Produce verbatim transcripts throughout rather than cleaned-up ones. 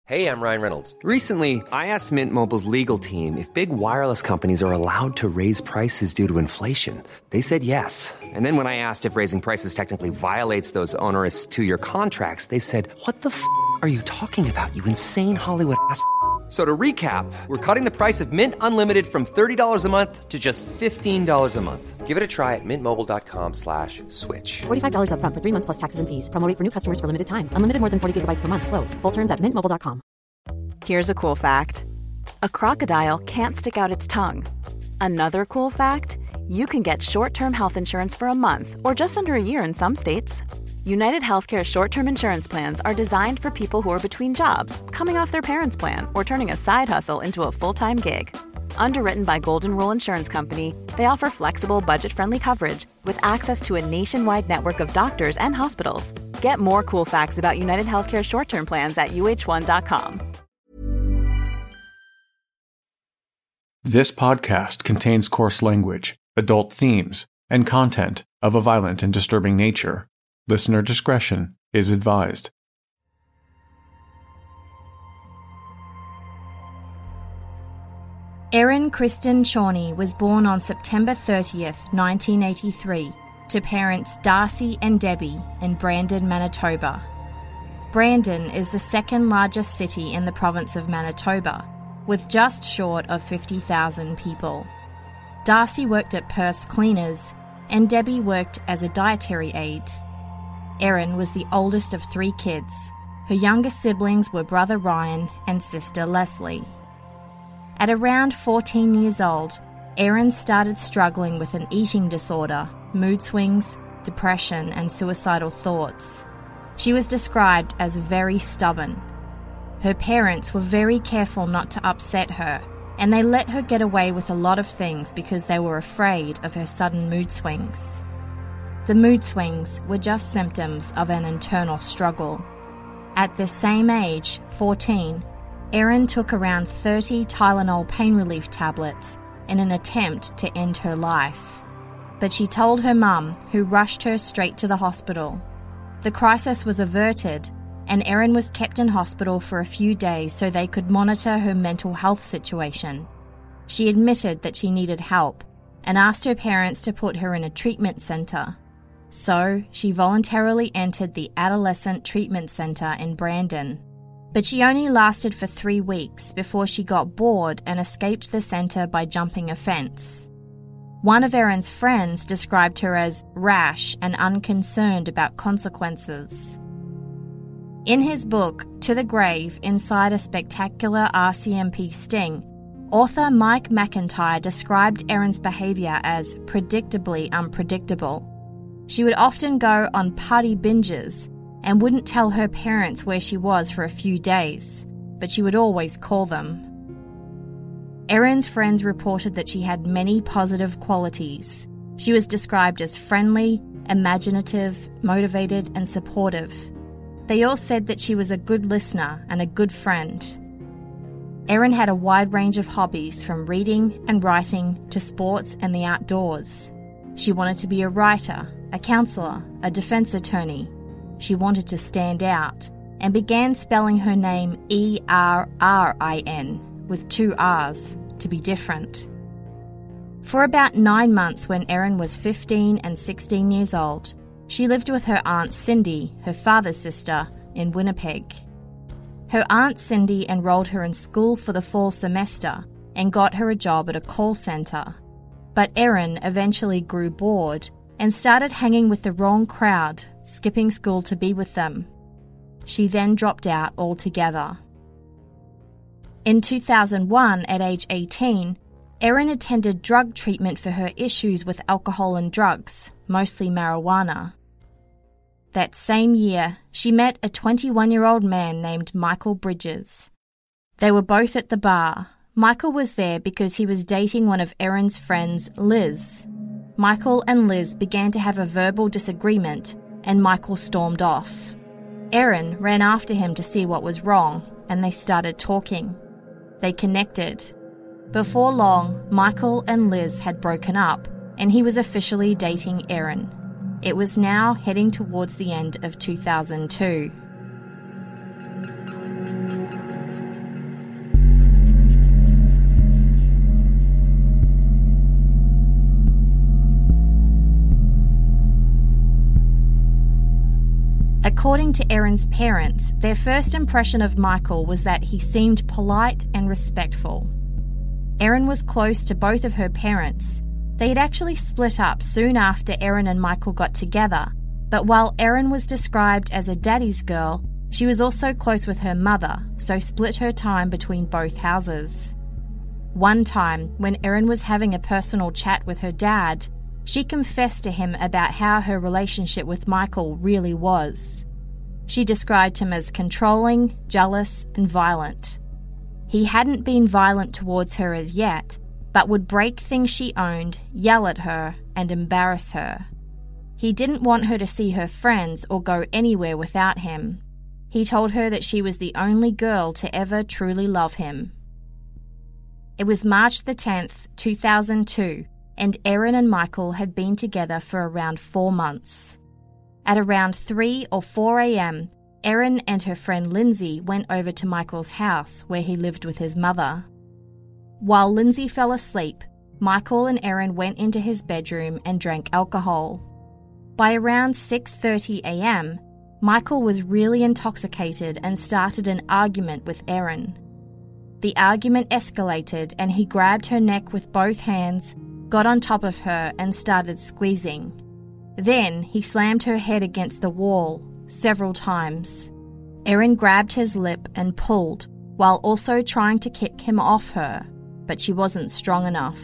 Hey, I'm Ryan Reynolds. Recently, I asked Mint Mobile's legal team if big wireless companies are allowed to raise prices due to inflation. They said yes. And then when I asked if raising prices technically violates those onerous two-year contracts, they said, what the f*** are you talking about, you insane Hollywood ass f- So to recap, we're cutting the price of Mint Unlimited from thirty dollars a month to just fifteen dollars a month. Give it a try at mintmobile.com slash switch. forty-five dollars up front for three months plus taxes and fees. Promo rate for new customers for limited time. Unlimited more than forty gigabytes per month. Slows full terms at mint mobile dot com. Here's a cool fact. A crocodile can't stick out its tongue. Another cool fact, you can get short-term health insurance for a month or just under a year in some states. United Healthcare short-term insurance plans are designed for people who are between jobs, coming off their parents' plan, or turning a side hustle into a full-time gig. Underwritten by Golden Rule Insurance Company, they offer flexible, budget-friendly coverage with access to a nationwide network of doctors and hospitals. Get more cool facts about United Healthcare short-term plans at U H one dot com. This podcast contains coarse language, adult themes, and content of a violent and disturbing nature. Listener discretion is advised. Erin Kristen Chorney was born on September thirtieth, nineteen eighty-three, to parents Darcy and Debbie in Brandon, Manitoba. Brandon is the second largest city in the province of Manitoba, with just short of fifty thousand people. Darcy worked at Perth's Cleaners, and Debbie worked as a dietary aide. Erin was the oldest of three kids. Her younger siblings were brother Ryan and sister Leslie. At around fourteen years old, Erin started struggling with an eating disorder, mood swings, depression, and suicidal thoughts. She was described as very stubborn. Her parents were very careful not to upset her, and they let her get away with a lot of things because they were afraid of her sudden mood swings. The mood swings were just symptoms of an internal struggle. At the same age, fourteen, Erin took around thirty Tylenol pain relief tablets in an attempt to end her life. But she told her mum, who rushed her straight to the hospital. The crisis was averted, and Erin was kept in hospital for a few days so they could monitor her mental health situation. She admitted that she needed help and asked her parents to put her in a treatment centre. So, she voluntarily entered the Adolescent Treatment Centre in Brandon. But she only lasted for three weeks before she got bored and escaped the centre by jumping a fence. One of Erin's friends described her as rash and unconcerned about consequences. In his book, To the Grave Inside a Spectacular R C M P Sting, author Mike McIntyre described Erin's behaviour as predictably unpredictable. She would often go on party binges and wouldn't tell her parents where she was for a few days, but she would always call them. Erin's friends reported that she had many positive qualities. She was described as friendly, imaginative, motivated, and supportive. They all said that she was a good listener and a good friend. Erin had a wide range of hobbies, from reading and writing to sports and the outdoors. She wanted to be a writer, a counsellor, a defence attorney. She wanted to stand out and began spelling her name E R R I N with two R's to be different. For about nine months when Erin was fifteen and sixteen years old, she lived with her Aunt Cindy, her father's sister, in Winnipeg. Her Aunt Cindy enrolled her in school for the fall semester and got her a job at a call centre. But Erin eventually grew bored and started hanging with the wrong crowd, skipping school to be with them. She then dropped out altogether. In two thousand one, at age eighteen, Erin attended drug treatment for her issues with alcohol and drugs, mostly marijuana. That same year, she met a twenty-one-year-old man named Michael Bridges. They were both at the bar. Michael was there because he was dating one of Erin's friends, Liz. Michael and Liz began to have a verbal disagreement, and Michael stormed off. Erin ran after him to see what was wrong, and they started talking. They connected. Before long, Michael and Liz had broken up, and he was officially dating Erin. It was now heading towards the end of two thousand two. According to Erin's parents, their first impression of Michael was that he seemed polite and respectful. Erin was close to both of her parents. They had actually split up soon after Erin and Michael got together, but while Erin was described as a daddy's girl, she was also close with her mother, so split her time between both houses. One time, when Erin was having a personal chat with her dad, she confessed to him about how her relationship with Michael really was. She described him as controlling, jealous, and violent. He hadn't been violent towards her as yet, but would break things she owned, yell at her, and embarrass her. He didn't want her to see her friends or go anywhere without him. He told her that she was the only girl to ever truly love him. It was March the tenth, two thousand two, and Erin and Michael had been together for around four months. At around three or four a.m., Erin and her friend Lindsay went over to Michael's house where he lived with his mother. While Lindsay fell asleep, Michael and Erin went into his bedroom and drank alcohol. By around six thirty a.m., Michael was really intoxicated and started an argument with Erin. The argument escalated and he grabbed her neck with both hands, got on top of her and started squeezing. Then he slammed her head against the wall several times. Erin grabbed his lip and pulled, while also trying to kick him off her, but she wasn't strong enough.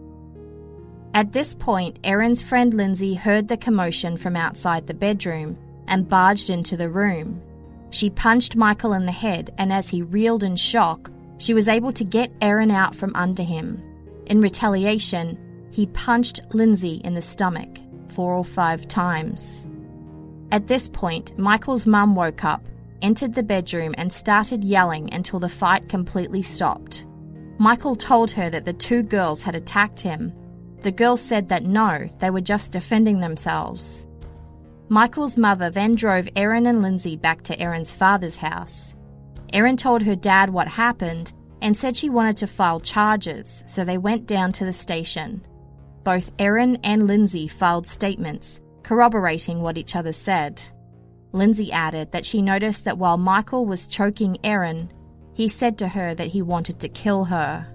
At this point, Erin's friend Lindsay heard the commotion from outside the bedroom and barged into the room. She punched Michael in the head, and as he reeled in shock, she was able to get Erin out from under him. In retaliation, he punched Lindsay in the stomach four or five times. At this point, Michael's mum woke up, entered the bedroom and started yelling until the fight completely stopped. Michael told her that the two girls had attacked him. The girls said that no, they were just defending themselves. Michael's mother then drove Erin and Lindsay back to Erin's father's house. Erin told her dad what happened and said she wanted to file charges, so they went down to the station. Both Erin and Lindsay filed statements, corroborating what each other said. Lindsay added that she noticed that while Michael was choking Erin, he said to her that he wanted to kill her.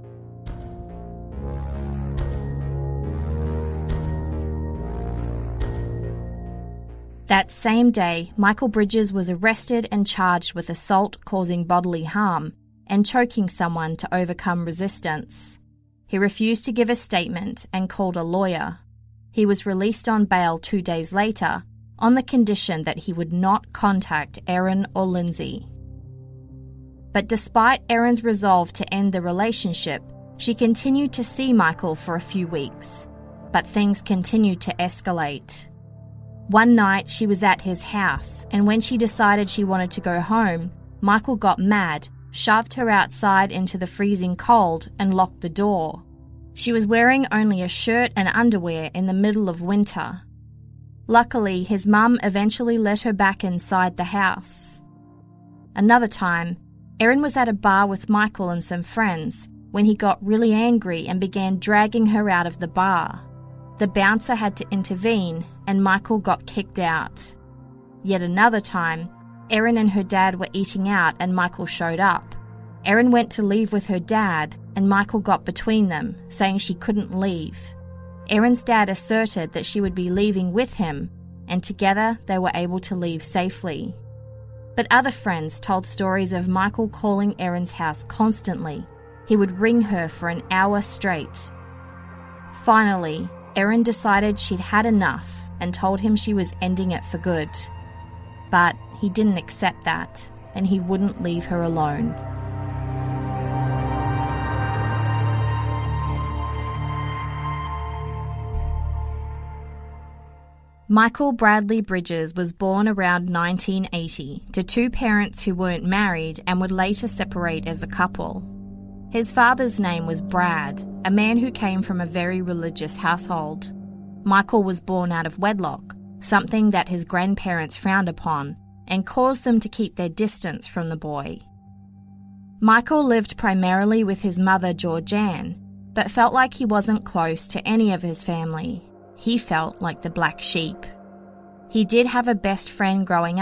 That same day, Michael Bridges was arrested and charged with assault causing bodily harm and choking someone to overcome resistance. He refused to give a statement and called a lawyer. He was released on bail two days later on the condition that he would not contact Erin or Lindsay. But despite Erin's resolve to end the relationship, she continued to see Michael for a few weeks, but things continued to escalate. One night she was at his house, and when she decided she wanted to go home, Michael got mad, shoved her outside into the freezing cold and locked the door. She was wearing only a shirt and underwear in the middle of winter. Luckily, his mum eventually let her back inside the house. Another time, Erin was at a bar with Michael and some friends when he got really angry and began dragging her out of the bar. The bouncer had to intervene and Michael got kicked out. Yet another time, Erin and her dad were eating out and Michael showed up. Erin went to leave with her dad and Michael got between them, saying she couldn't leave. Erin's dad asserted that she would be leaving with him, and together they were able to leave safely. But other friends told stories of Michael calling Erin's house constantly. He would ring her for an hour straight. Finally, Erin decided she'd had enough and told him she was ending it for good. But he didn't accept that, and he wouldn't leave her alone. Michael Bradley Bridges was born around nineteen eighty to two parents who weren't married and would later separate as a couple. His father's name was Brad, a man who came from a very religious household. Michael was born out of wedlock, something that his grandparents frowned upon, and caused them to keep their distance from the boy. Michael lived primarily with his mother Georgianne, but felt like he wasn't close to any of his family. He felt like the black sheep. He did have a best friend growing up,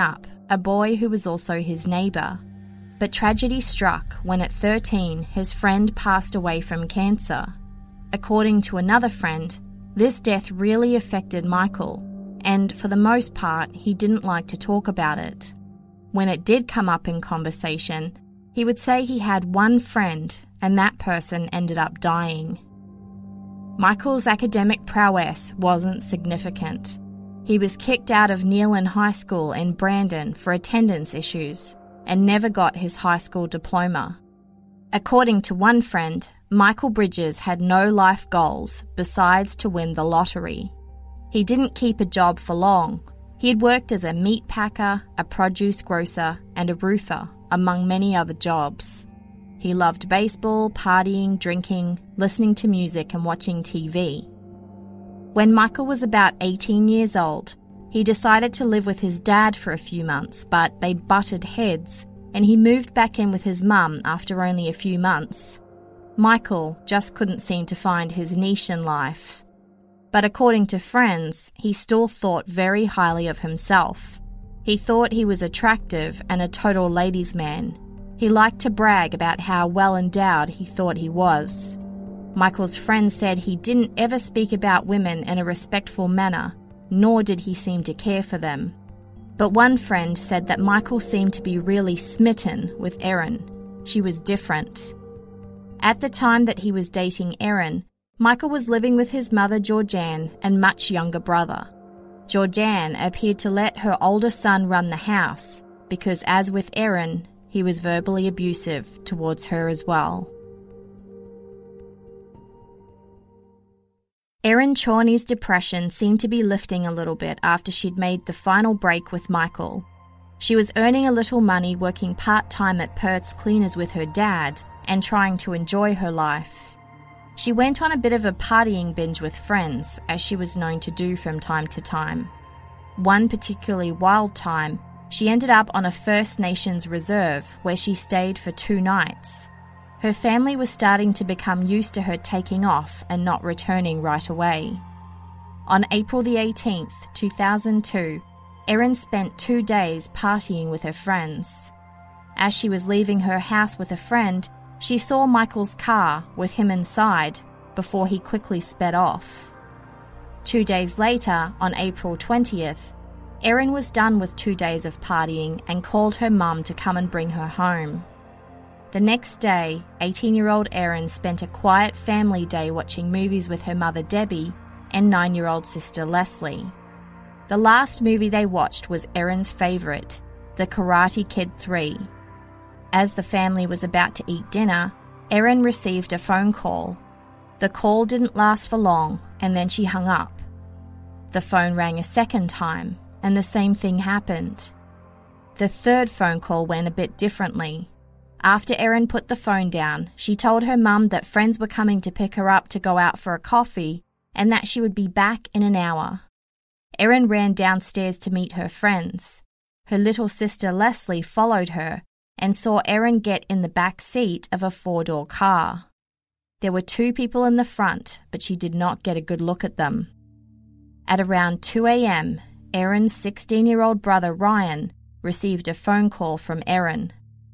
a boy who was also his neighbour. But tragedy struck when at thirteen his friend passed away from cancer. According to another friend, this death really affected Michael, and for the most part he didn't like to talk about it. When it did come up in conversation, he would say he had one friend and that person ended up dying. Michael's academic prowess wasn't significant. He was kicked out of Neelan High School in Brandon for attendance issues and never got his high school diploma. According to one friend, Michael Bridges had no life goals besides to win the lottery. He didn't keep a job for long. He had worked as a meat packer, a produce grocer, and a roofer, among many other jobs. He loved baseball, partying, drinking, listening to music, and watching T V. When Michael was about eighteen years old, he decided to live with his dad for a few months, but they butted heads, and he moved back in with his mum after only a few months. Michael just couldn't seem to find his niche in life. But according to friends, he still thought very highly of himself. He thought he was attractive and a total ladies' man. He liked to brag about how well endowed he thought he was. Michael's friends said he didn't ever speak about women in a respectful manner, nor did he seem to care for them. But one friend said that Michael seemed to be really smitten with Erin. She was different. At the time that he was dating Erin, Michael was living with his mother Georgianne and much younger brother. Georgianne appeared to let her older son run the house because, as with Erin, he was verbally abusive towards her as well. Erin Chorney's depression seemed to be lifting a little bit after she'd made the final break with Michael. She was earning a little money working part-time at Perth's Cleaners with her dad and trying to enjoy her life. She went on a bit of a partying binge with friends, as she was known to do from time to time. One particularly wild time, she ended up on a First Nations reserve where she stayed for two nights. Her family was starting to become used to her taking off and not returning right away. On April the eighteenth, two thousand two, Erin spent two days partying with her friends. As she was leaving her house with a friend, she saw Michael's car with him inside before he quickly sped off. Two days later, on April twentieth, Erin was done with two days of partying and called her mum to come and bring her home. The next day, eighteen-year-old Erin spent a quiet family day watching movies with her mother Debbie and nine-year-old sister Leslie. The last movie they watched was Erin's favourite, The Karate Kid three. As the family was about to eat dinner, Erin received a phone call. The call didn't last for long, and then she hung up. The phone rang a second time, and the same thing happened. The third phone call went a bit differently. After Erin put the phone down, she told her mum that friends were coming to pick her up to go out for a coffee and that she would be back in an hour. Erin ran downstairs to meet her friends. Her little sister Leslie followed her and saw Erin get in the back seat of a four-door car. There were two people in the front, but she did not get a good look at them. At around two a.m., Erin's sixteen-year-old brother Ryan received a phone call from Erin.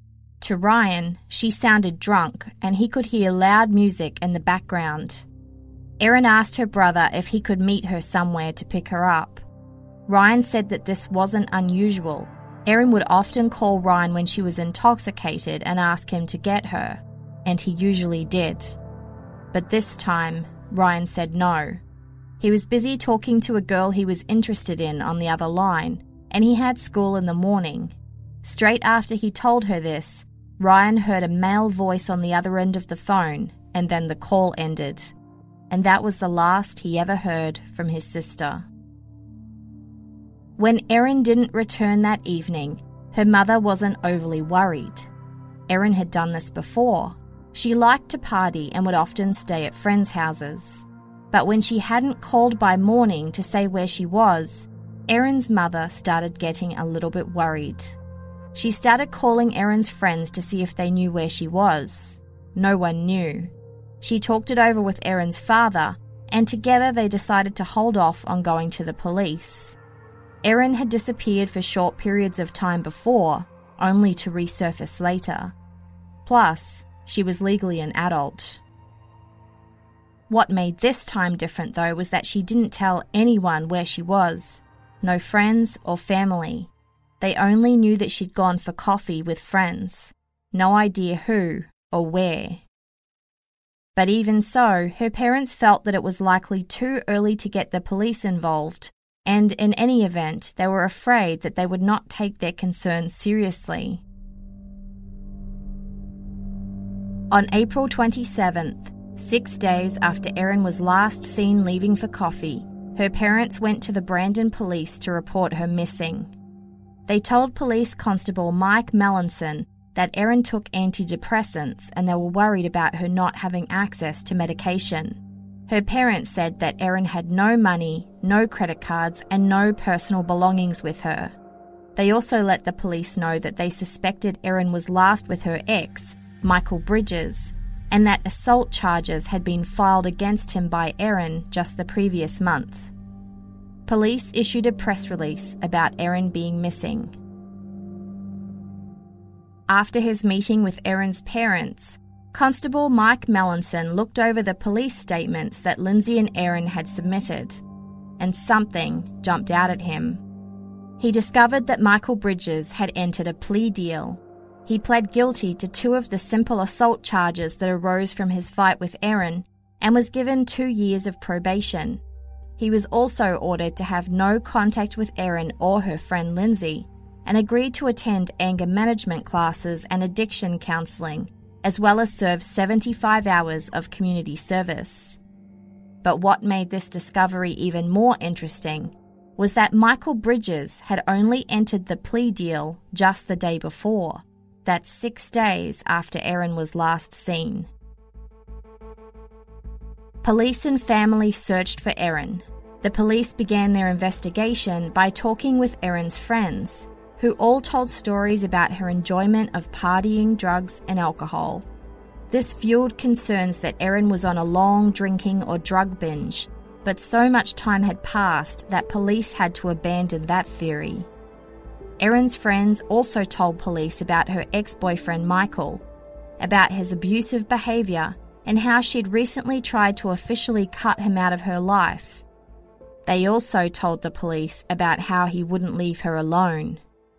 To Ryan, she sounded drunk and he could hear loud music in the background. Erin asked her brother if he could meet her somewhere to pick her up. Ryan said that this wasn't unusual. Erin would often call Ryan when she was intoxicated and ask him to get her, and he usually did. But this time, Ryan said no. He was busy talking to a girl he was interested in on the other line, and he had school in the morning. Straight after he told her this, Ryan heard a male voice on the other end of the phone, and then the call ended. And that was the last he ever heard from his sister. When Erin didn't return that evening, her mother wasn't overly worried. Erin had done this before. She liked to party and would often stay at friends' houses. But when she hadn't called by morning to say where she was, Erin's mother started getting a little bit worried. She started calling Erin's friends to see if they knew where she was. No one knew. She talked it over with Erin's father, and together they decided to hold off on going to the police. Erin had disappeared for short periods of time before, only to resurface later. Plus, she was legally an adult. What made this time different, though, was that she didn't tell anyone where she was. No friends or family. They only knew that she'd gone for coffee with friends. No idea who or where. But even so, her parents felt that it was likely too early to get the police involved, and in any event, they were afraid that they would not take their concerns seriously. On April twenty-seventh, six days after Erin was last seen leaving for coffee, her parents went to the Brandon police to report her missing. They told Police Constable Mike Melanson that Erin took antidepressants and they were worried about her not having access to medication. Her parents said that Erin had no money, no credit cards, and no personal belongings with her. They also let the police know that they suspected Erin was last with her ex, Michael Bridges, and that assault charges had been filed against him by Erin just the previous month. Police issued a press release about Erin being missing. After his meeting with Erin's parents, Constable Mike Melanson looked over the police statements that Lindsay and Erin had submitted, and something jumped out at him. He discovered that Michael Bridges had entered a plea deal. He pled guilty to two of the simple assault charges that arose from his fight with Erin and was given two years of probation. He was also ordered to have no contact with Erin or her friend Lindsay and agreed to attend anger management classes and addiction counselling, as well as serve seventy-five hours of community service. But what made this discovery even more interesting was that Michael Bridges had only entered the plea deal just the day before. That's six days after Erin was last seen. Police and family searched for Erin. The police began their investigation by talking with Erin's friends, who all told stories about her enjoyment of partying, drugs, and alcohol. This fueled concerns that Erin was on a long drinking or drug binge, but so much time had passed that police had to abandon that theory. Erin's friends also told police about her ex-boyfriend Michael, about his abusive behaviour, and how she'd recently tried to officially cut him out of her life. They also told the police about how he wouldn't leave her alone.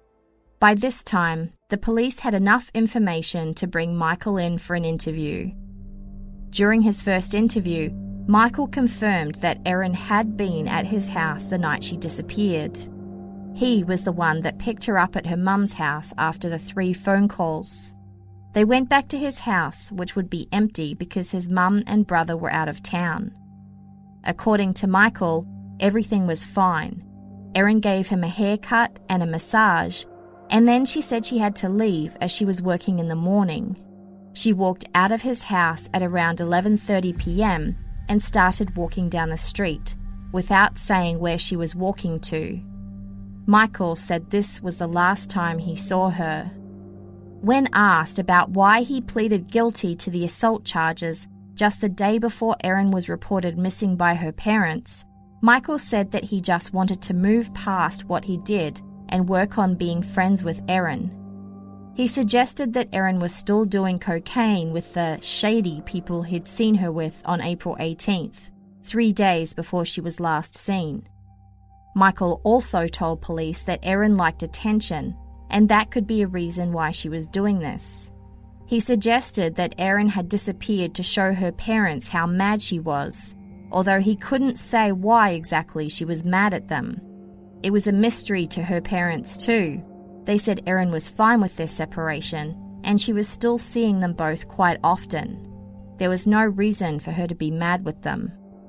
By this time, the police had enough information to bring Michael in for an interview. During his first interview, Michael confirmed that Erin had been at his house the night she disappeared. He was the one that picked her up at her mum's house after the three phone calls. They went back to his house, which would be empty because his mum and brother were out of town. According to Michael, everything was fine. Erin gave him a haircut and a massage, and then she said she had to leave as she was working in the morning. She walked out of his house at around eleven thirty p.m. and started walking down the street, without saying where she was walking to. Michael said this was the last time he saw her. When asked about why he pleaded guilty to the assault charges just the day before Erin was reported missing by her parents, Michael said that he just wanted to move past what he did and work on being friends with Erin. He suggested that Erin was still doing cocaine with the shady people he'd seen her with on April eighteenth, three days before she was last seen. Michael also told police that Erin liked attention, and that could be a reason why she was doing this. He suggested that Erin had disappeared to show her parents how mad she was, although he couldn't say why exactly she was mad at them. It was a mystery to her parents too. They said Erin was fine with their separation, and she was still seeing them both quite often. There was no reason for her to be mad with them.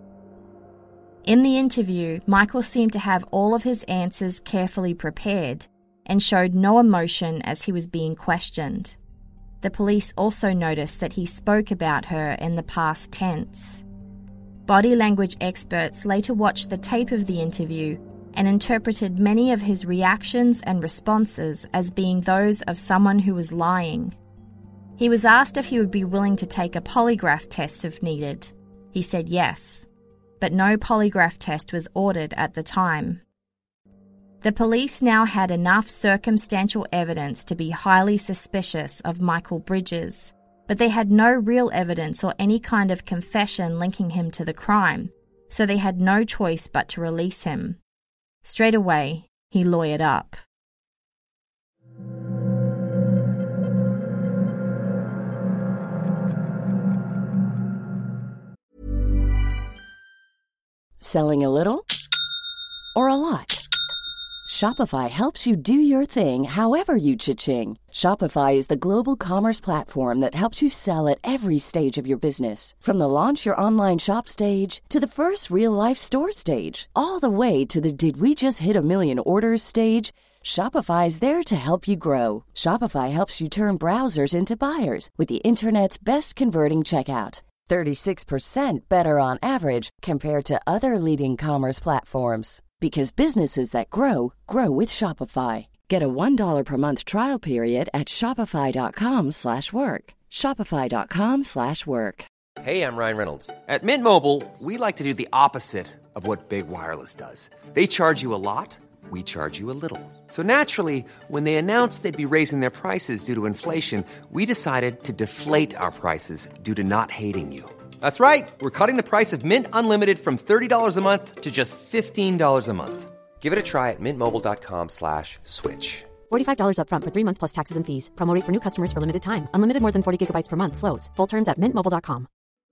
In the interview, Michael seemed to have all of his answers carefully prepared and showed no emotion as he was being questioned. The police also noticed that he spoke about her in the past tense. Body language experts later watched the tape of the interview and interpreted many of his reactions and responses as being those of someone who was lying. He was asked if he would be willing to take a polygraph test if needed. He said yes, but no polygraph test was ordered at the time. The police now had enough circumstantial evidence to be highly suspicious of Michael Bridges, but they had no real evidence or any kind of confession linking him to the crime, so they had no choice but to release him. Straight away, he lawyered up. Selling a little or a lot? Shopify helps you do your thing however you cha-ching. Shopify is the global commerce platform that helps you sell at every stage of your business. From the launch your online shop stage to the first real-life store stage, all the way to the did we just hit a million orders stage. Shopify is there to help you grow. Shopify helps you turn browsers into buyers with the internet's best converting checkout. thirty-six percent better on average compared to other leading commerce platforms. Because businesses that grow, grow with Shopify. Get a one dollar per month trial period at shopify.com slash work. Shopify.com slash work. Hey, I'm Ryan Reynolds. At Mint Mobile, we like to do the opposite of what Big Wireless does. They charge you a lot, we charge you a little. So naturally, when they announced they'd be raising their prices due to inflation, we decided to deflate our prices due to not hating you. That's right. We're cutting the price of Mint Unlimited from thirty dollars a month to just fifteen dollars a month. Give it a try at mintmobile.com slash switch. forty-five dollars up front for three months plus taxes and fees. Promo rate for new customers for limited time. Unlimited more than forty gigabytes per month slows. Full terms at mint mobile dot com.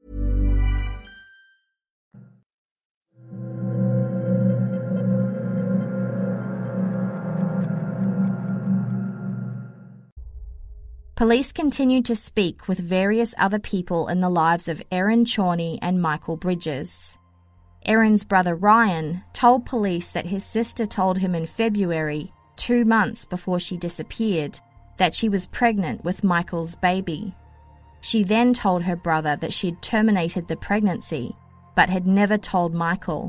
Police continued to speak with various other people in the lives of Erin Chorney and Michael Bridges. Erin's brother Ryan told police that his sister told him in February, two months before she disappeared, that she was pregnant with Michael's baby. She then told her brother that she'd terminated the pregnancy, but had never told Michael.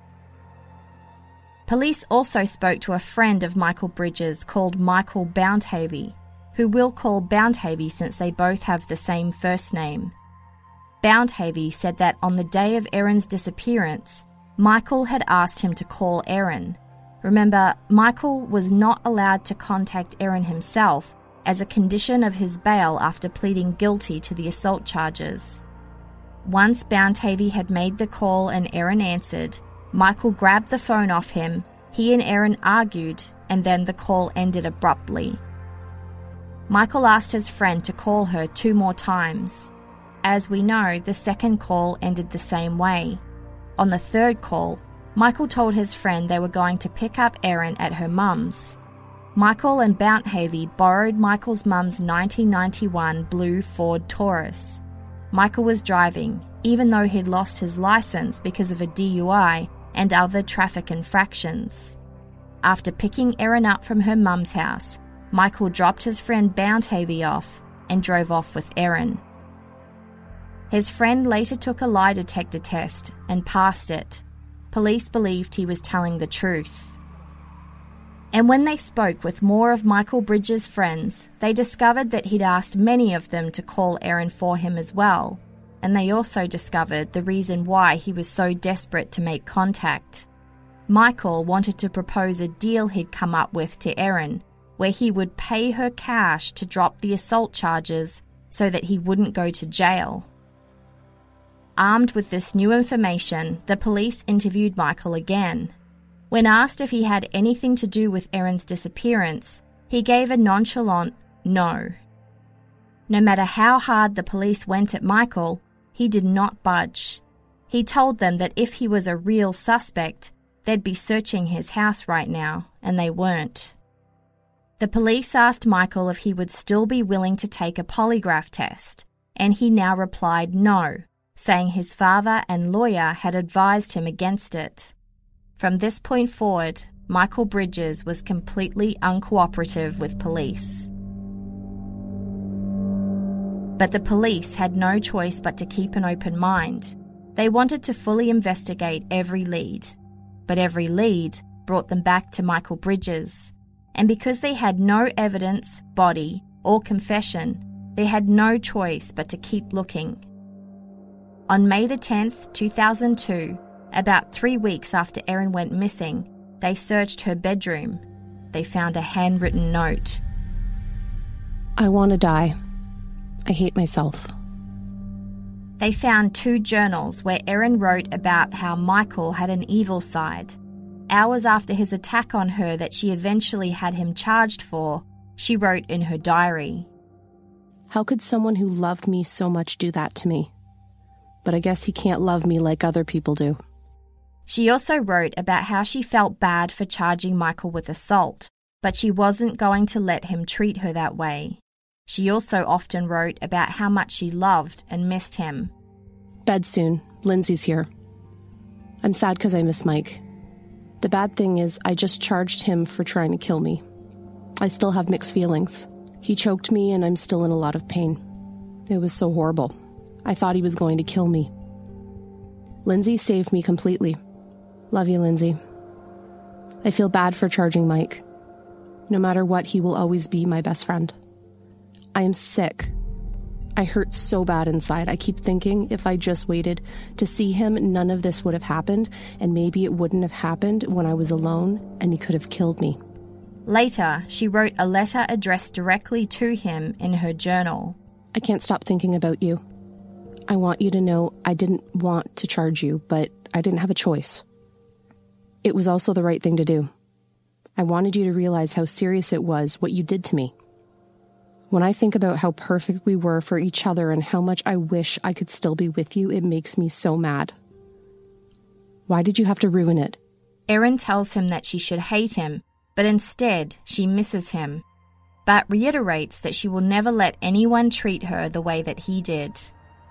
Police also spoke to a friend of Michael Bridges called Michael Bounthavy, who we'll call Bounthavy since they both have the same first name. Bounthavy said that on the day of Erin's disappearance, Michael had asked him to call Erin. Remember, Michael was not allowed to contact Erin himself as a condition of his bail after pleading guilty to the assault charges. Once Bounthavy had made the call and Erin answered, Michael grabbed the phone off him, he and Erin argued, and then the call ended abruptly. Michael asked his friend to call her two more times. As we know, the second call ended the same way. On the third call, Michael told his friend they were going to pick up Erin at her mum's. Michael and Bounthavy borrowed Michael's mum's nineteen ninety-one blue Ford Taurus. Michael was driving, even though he'd lost his license because of a D U I and other traffic infractions. After picking Erin up from her mum's house, Michael dropped his friend Bounthavy off and drove off with Erin. His friend later took a lie detector test and passed it. Police believed he was telling the truth. And when they spoke with more of Michael Bridges' friends, they discovered that he'd asked many of them to call Erin for him as well, and they also discovered the reason why he was so desperate to make contact. Michael wanted to propose a deal he'd come up with to Erin, where he would pay her cash to drop the assault charges so that he wouldn't go to jail. Armed with this new information, the police interviewed Michael again. When asked if he had anything to do with Erin's disappearance, he gave a nonchalant no. No matter how hard the police went at Michael, he did not budge. He told them that if he was a real suspect, they'd be searching his house right now, and they weren't. The police asked Michael if he would still be willing to take a polygraph test, and he now replied no, saying his father and lawyer had advised him against it. From this point forward, Michael Bridges was completely uncooperative with police. But the police had no choice but to keep an open mind. They wanted to fully investigate every lead, but every lead brought them back to Michael Bridges. And because they had no evidence, body, or confession, they had no choice but to keep looking. On May the tenth, two thousand two, about three weeks after Erin went missing, They searched her bedroom. They found a handwritten note. I want to die. I hate myself. They found two journals where Erin wrote about how Michael had an evil side. Hours after his attack on her that she eventually had him charged for, she wrote in her diary, "How could someone who loved me so much do that to me? But I guess he can't love me like other people do." She also wrote about how she felt bad for charging Michael with assault, but she wasn't going to let him treat her that way. She also often wrote about how much she loved and missed him. Bed soon. Lindsay's here. I'm sad because I miss Mike. The bad thing is I just charged him for trying to kill me. I still have mixed feelings. He choked me and I'm still in a lot of pain. It was so horrible. I thought he was going to kill me. Lindsay saved me completely. Love you, Lindsay. I feel bad for charging Mike. No matter what, he will always be my best friend. I am sick. I hurt so bad inside. I keep thinking if I just waited to see him, none of this would have happened, and maybe it wouldn't have happened when I was alone and he could have killed me. Later, she wrote a letter addressed directly to him in her journal. I can't stop thinking about you. I want you to know I didn't want to charge you, but I didn't have a choice. It was also the right thing to do. I wanted you to realize how serious it was, what you did to me. When I think about how perfect we were for each other and how much I wish I could still be with you, it makes me so mad. Why did you have to ruin it? Erin tells him that she should hate him, but instead she misses him, but reiterates that she will never let anyone treat her the way that he did.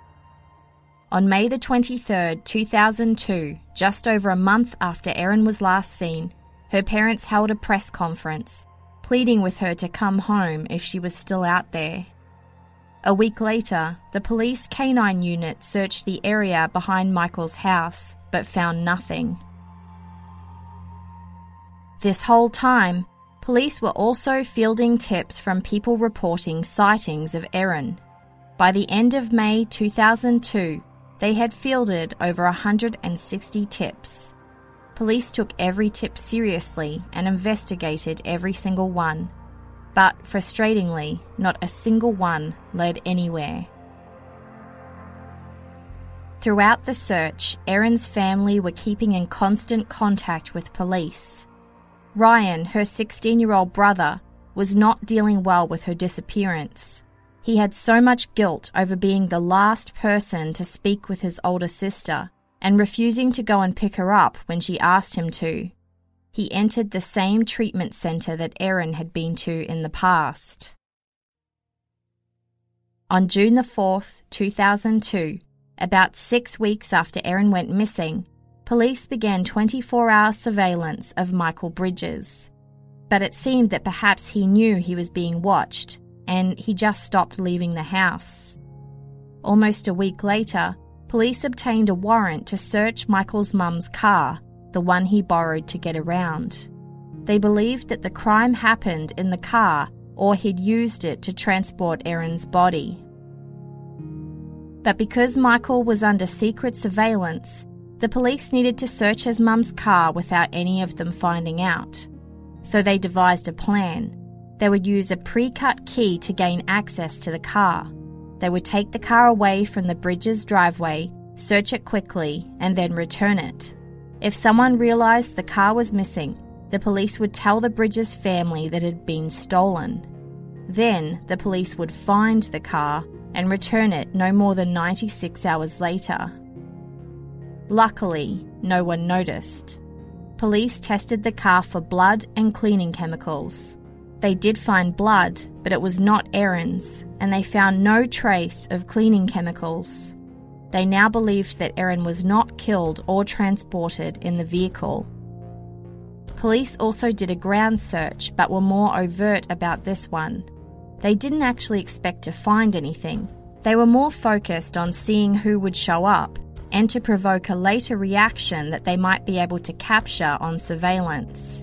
On May the twenty-third, two thousand two, just over a month after Erin was last seen, her parents held a press conference, pleading with her to come home if she was still out there. A week later, the police canine unit searched the area behind Michael's house, but found nothing. This whole time, police were also fielding tips from people reporting sightings of Erin. By the end of May two thousand two, they had fielded over one hundred sixty tips. Police took every tip seriously and investigated every single one, but frustratingly, not a single one led anywhere. Throughout the search, Erin's family were keeping in constant contact with police. Ryan, her sixteen-year-old brother, was not dealing well with her disappearance. He had so much guilt over being the last person to speak with his older sister and refusing to go and pick her up when she asked him to. He entered the same treatment centre that Erin had been to in the past. On June the fourth, two thousand two, about six weeks after Erin went missing, police began twenty-four hour surveillance of Michael Bridges. But it seemed that perhaps he knew he was being watched, and he just stopped leaving the house. Almost a week later, police obtained a warrant to search Michael's mum's car, the one he borrowed to get around. They believed that the crime happened in the car or he'd used it to transport Erin's body. But because Michael was under secret surveillance, the police needed to search his mum's car without any of them finding out. So they devised a plan. They would use a pre-cut key to gain access to the car. They would take the car away from the Bridges driveway, search it quickly, and then return it. If someone realised the car was missing, the police would tell the Bridges family that it had been stolen. Then the police would find the car and return it no more than ninety-six hours later. Luckily, no one noticed. Police tested the car for blood and cleaning chemicals. They did find blood, but it was not Erin's, and they found no trace of cleaning chemicals. They now believed that Erin was not killed or transported in the vehicle. Police also did a ground search, but were more overt about this one. They didn't actually expect to find anything. They were more focused on seeing who would show up, and to provoke a later reaction that they might be able to capture on surveillance.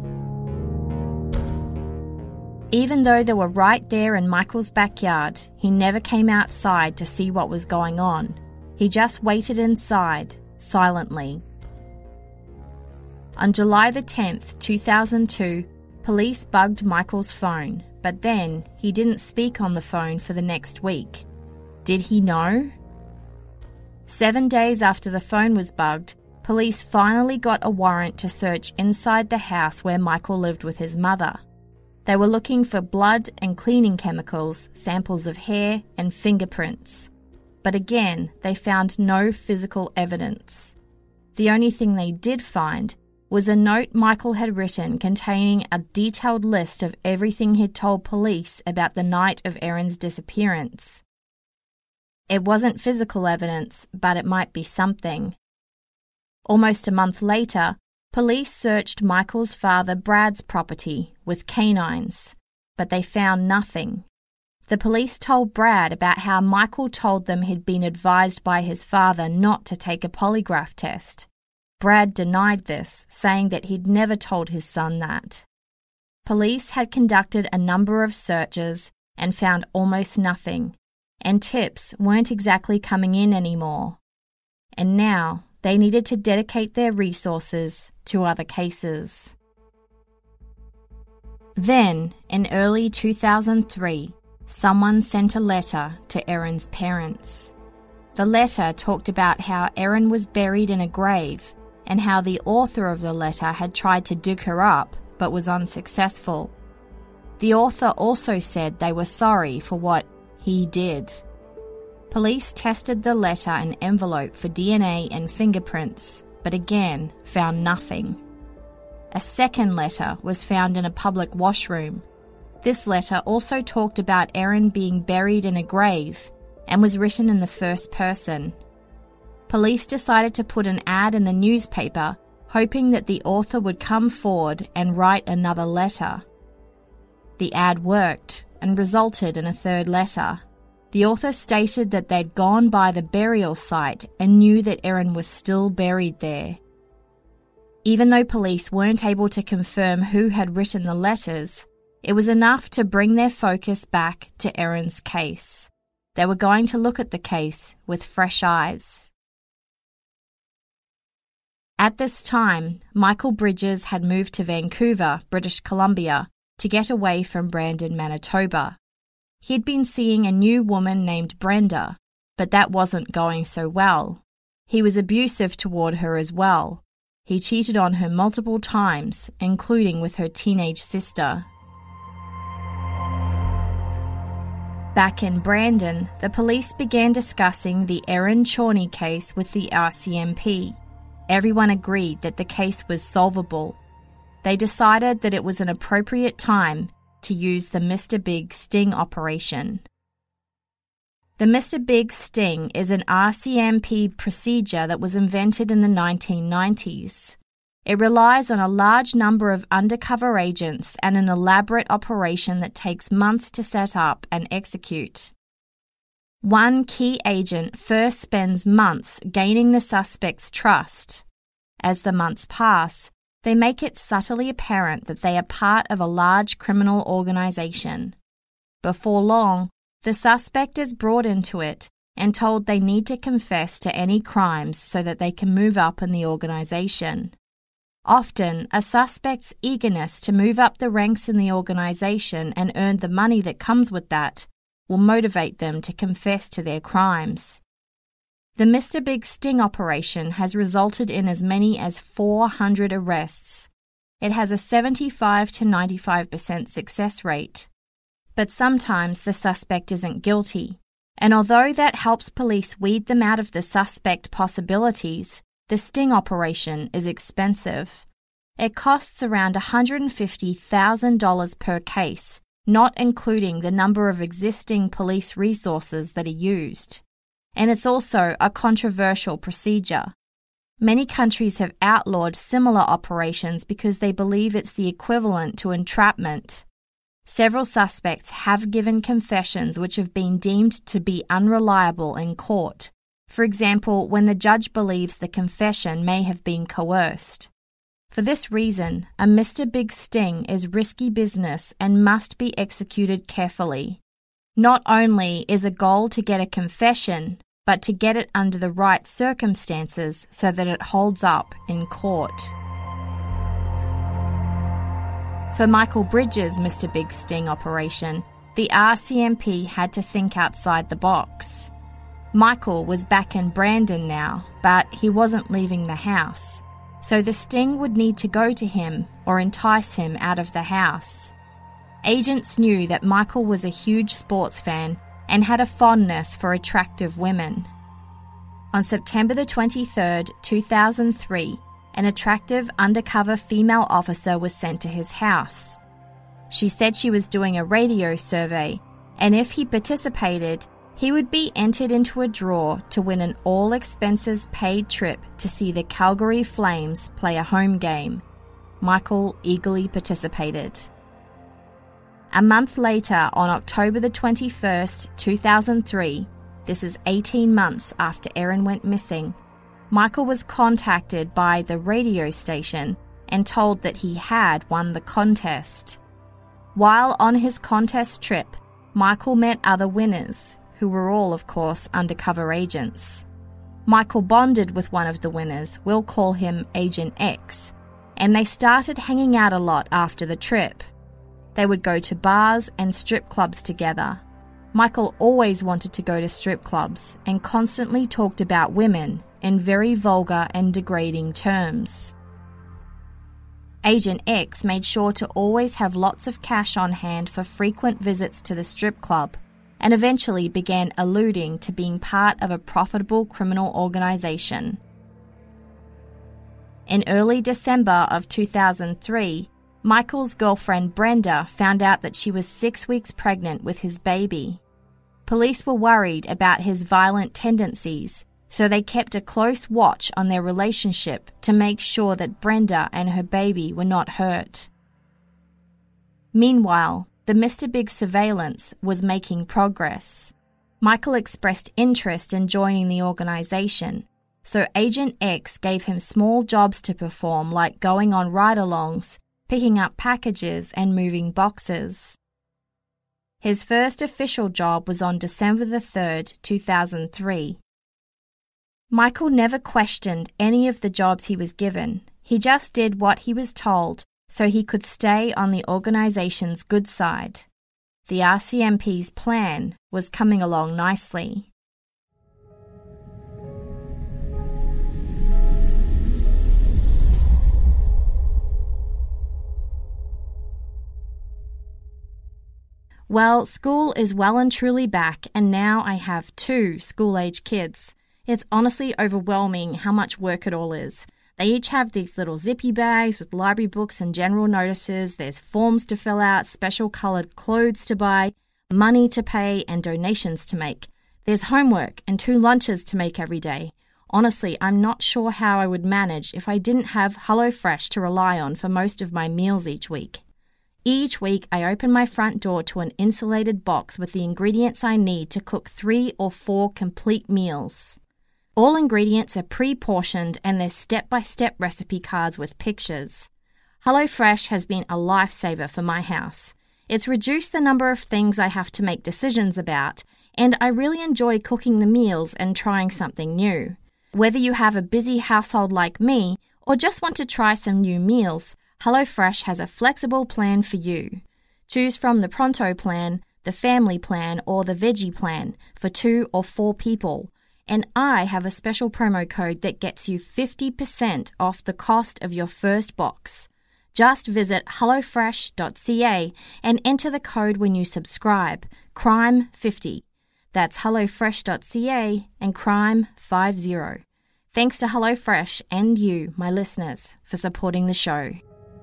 Even though they were right there in Michael's backyard, he never came outside to see what was going on. He just waited inside, silently. On July the tenth, two thousand two, police bugged Michael's phone, but then he didn't speak on the phone for the next week. Did he know? Seven days after the phone was bugged, police finally got a warrant to search inside the house where Michael lived with his mother. They were looking for blood and cleaning chemicals, samples of hair, and fingerprints. But again, they found no physical evidence. The only thing they did find was a note Michael had written containing a detailed list of everything he'd told police about the night of Erin's disappearance. It wasn't physical evidence, but it might be something. Almost a month later, police searched Michael's father Brad's property with canines, but they found nothing. The police told Brad about how Michael told them he'd been advised by his father not to take a polygraph test. Brad denied this, saying that he'd never told his son that. Police had conducted a number of searches and found almost nothing, and tips weren't exactly coming in anymore. And now they needed to dedicate their resources to other cases. Then, in early two thousand three, someone sent a letter to Erin's parents. The letter talked about how Erin was buried in a grave and how the author of the letter had tried to dig her up but was unsuccessful. The author also said they were sorry for what he did. Police tested the letter and envelope for D N A and fingerprints, but again found nothing. A second letter was found in a public washroom. This letter also talked about Erin being buried in a grave and was written in the first person. Police decided to put an ad in the newspaper, hoping that the author would come forward and write another letter. The ad worked and resulted in a third letter. The author stated that they'd gone by the burial site and knew that Erin was still buried there. Even though police weren't able to confirm who had written the letters, it was enough to bring their focus back to Erin's case. They were going to look at the case with fresh eyes. At this time, Michael Bridges had moved to Vancouver, British Columbia, to get away from Brandon, Manitoba. He'd been seeing a new woman named Brenda, but that wasn't going so well. He was abusive toward her as well. He cheated on her multiple times, including with her teenage sister. Back in Brandon, the police began discussing the Erin Chorney case with the R C M P. Everyone agreed that the case was solvable. They decided that it was an appropriate time to use the Mister Big sting operation. The Mister Big sting is an R C M P procedure that was invented in the nineteen nineties. It relies on a large number of undercover agents and an elaborate operation that takes months to set up and execute. One key agent first spends months gaining the suspect's trust. As the months pass, they make it subtly apparent that they are part of a large criminal organization. Before long, the suspect is brought into it and told they need to confess to any crimes so that they can move up in the organization. Often, a suspect's eagerness to move up the ranks in the organization and earn the money that comes with that will motivate them to confess to their crimes. The Mister Big sting operation has resulted in as many as four hundred arrests. It has a seventy-five to ninety-five percent success rate. But sometimes the suspect isn't guilty, and although that helps police weed them out of the suspect possibilities, the sting operation is expensive. It costs around one hundred fifty thousand dollars per case, not including the number of existing police resources that are used. And it's also a controversial procedure. Many countries have outlawed similar operations because they believe it's the equivalent to entrapment. Several suspects have given confessions which have been deemed to be unreliable in court. For example, when the judge believes the confession may have been coerced. For this reason, a Mister Big sting is risky business and must be executed carefully. Not only is a goal to get a confession, but to get it under the right circumstances so that it holds up in court. For Michael Bridges' Mister Big sting operation, the R C M P had to think outside the box. Michael was back in Brandon now, but he wasn't leaving the house, so the sting would need to go to him or entice him out of the house. Agents knew that Michael was a huge sports fan and had a fondness for attractive women. On September the twenty-third, two thousand three, an attractive undercover female officer was sent to his house. She said she was doing a radio survey, and if he participated, he would be entered into a draw to win an all-expenses-paid trip to see the Calgary Flames play a home game. Michael eagerly participated. A month later, on October the twenty-first, two thousand three, this is eighteen months after Erin went missing, Michael was contacted by the radio station and told that he had won the contest. While on his contest trip, Michael met other winners, who were all, of course, undercover agents. Michael bonded with one of the winners, we'll call him Agent X, and they started hanging out a lot after the trip. They would go to bars and strip clubs together. Michael always wanted to go to strip clubs and constantly talked about women in very vulgar and degrading terms. Agent X made sure to always have lots of cash on hand for frequent visits to the strip club, and eventually began alluding to being part of a profitable criminal organization. In early December of two thousand three, Michael's girlfriend Brenda found out that she was six weeks pregnant with his baby. Police were worried about his violent tendencies, so they kept a close watch on their relationship to make sure that Brenda and her baby were not hurt. Meanwhile, the Mister Big surveillance was making progress. Michael expressed interest in joining the organization, so Agent X gave him small jobs to perform like going on ride-alongs, picking up packages and moving boxes. His first official job was on December the third, two thousand three. Michael never questioned any of the jobs he was given. He just did what he was told so he could stay on the organization's good side. The R C M P's plan was coming along nicely. Well, school is well and truly back, and now I have two school-age kids. It's honestly overwhelming how much work it all is. They each have these little zippy bags with library books and general notices. There's forms to fill out, special coloured clothes to buy, money to pay, and donations to make. There's homework and two lunches to make every day. Honestly, I'm not sure how I would manage if I didn't have HelloFresh to rely on for most of my meals each week. Each week, I open my front door to an insulated box with the ingredients I need to cook three or four complete meals. All ingredients are pre-portioned and there's step-by-step recipe cards with pictures. HelloFresh has been a lifesaver for my house. It's reduced the number of things I have to make decisions about, and I really enjoy cooking the meals and trying something new. Whether you have a busy household like me or just want to try some new meals, HelloFresh has a flexible plan for you. Choose from the Pronto plan, the Family plan, or the Veggie plan for two or four people. And I have a special promo code that gets you fifty percent off the cost of your first box. Just visit hello fresh dot c a and enter the code when you subscribe, crime fifty. That's hello fresh dot c a and crime fifty. Thanks to HelloFresh and you, my listeners, for supporting the show.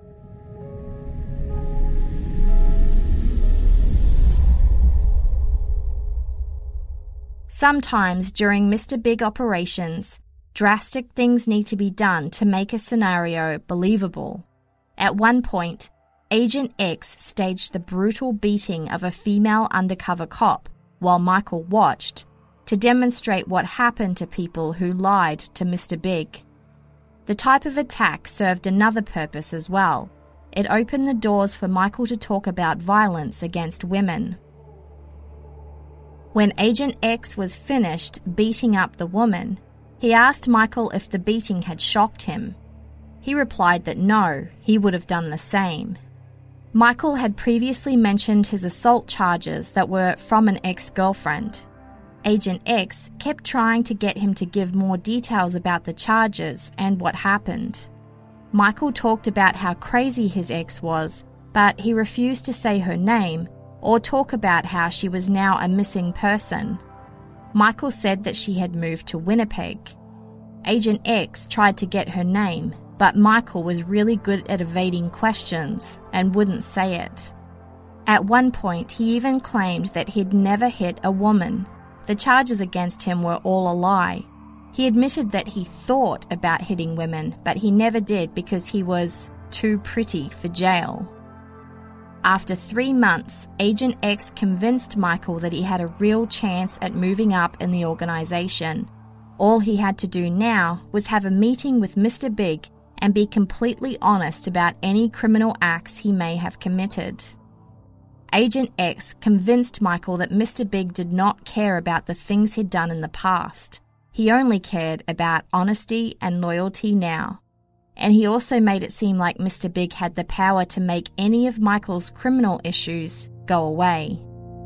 Sometimes during Mister Big operations, drastic things need to be done to make a scenario believable. At one point, Agent X staged the brutal beating of a female undercover cop while Michael watched to demonstrate what happened to people who lied to Mister Big. The type of attack served another purpose as well. It opened the doors for Michael to talk about violence against women. When Agent X was finished beating up the woman, he asked Michael if the beating had shocked him. He replied that no, he would have done the same. Michael had previously mentioned his assault charges that were from an ex-girlfriend. Agent X kept trying to get him to give more details about the charges and what happened. Michael talked about how crazy his ex was, but he refused to say her name or talk about how she was now a missing person. Michael said that she had moved to Winnipeg. Agent X tried to get her name, but Michael was really good at evading questions and wouldn't say it. At one point, he even claimed that he'd never hit a woman. The charges against him were all a lie. He admitted that he thought about hitting women, but he never did because he was too pretty for jail. After three months, Agent X convinced Michael that he had a real chance at moving up in the organization. All he had to do now was have a meeting with Mister Big and be completely honest about any criminal acts he may have committed. Agent X convinced Michael that Mister Big did not care about the things he'd done in the past. He only cared about honesty and loyalty now. And he also made it seem like Mister Big had the power to make any of Michael's criminal issues go away.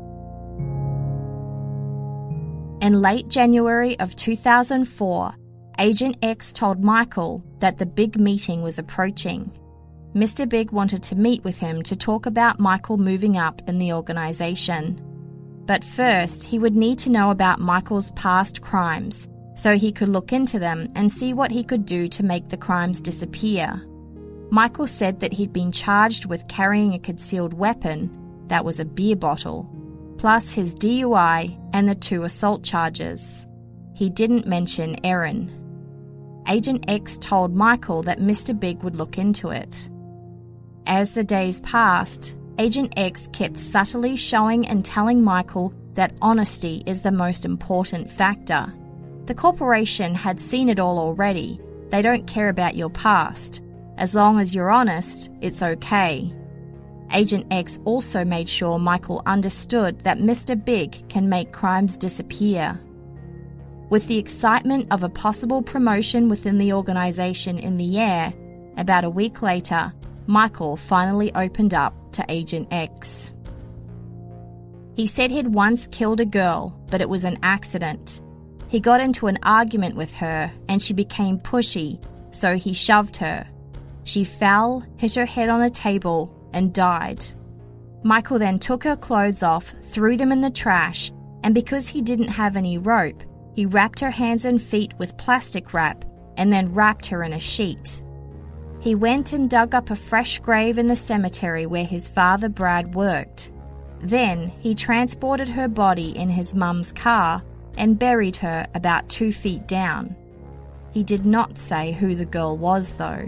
In late January of two thousand four, Agent X told Michael that the big meeting was approaching. Mister Big wanted to meet with him to talk about Michael moving up in the organization. But first, he would need to know about Michael's past crimes, so he could look into them and see what he could do to make the crimes disappear. Michael said that he'd been charged with carrying a concealed weapon, that was a beer bottle, plus his D U I and the two assault charges. He didn't mention Erin. Agent X told Michael that Mister Big would look into it. As the days passed, Agent X kept subtly showing and telling Michael that honesty is the most important factor. The corporation had seen it all already. They don't care about your past. As long as you're honest, it's okay. Agent X also made sure Michael understood that Mister Big can make crimes disappear. With the excitement of a possible promotion within the organization in the air, about a week later, Michael finally opened up to Agent X. He said he'd once killed a girl, but it was an accident. He got into an argument with her and she became pushy, so he shoved her. She fell, hit her head on a table, and died. Michael then took her clothes off, threw them in the trash, and because he didn't have any rope, he wrapped her hands and feet with plastic wrap and then wrapped her in a sheet. He went and dug up a fresh grave in the cemetery where his father Brad worked. Then he transported her body in his mum's car and buried her about two feet down. He did not say who the girl was, though.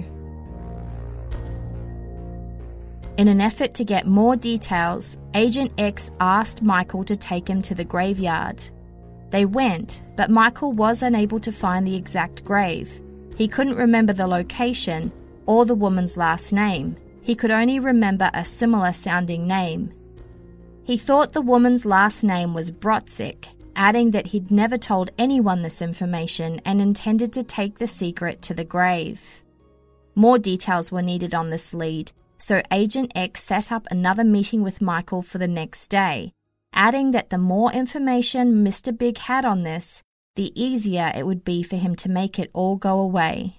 In an effort to get more details, Agent X asked Michael to take him to the graveyard. They went, but Michael was unable to find the exact grave. He couldn't remember the location or the woman's last name. He could only remember a similar-sounding name. He thought the woman's last name was Brotzik, adding that he'd never told anyone this information and intended to take the secret to the grave. More details were needed on this lead, so Agent X set up another meeting with Michael for the next day, adding that the more information Mister Big had on this, the easier it would be for him to make it all go away.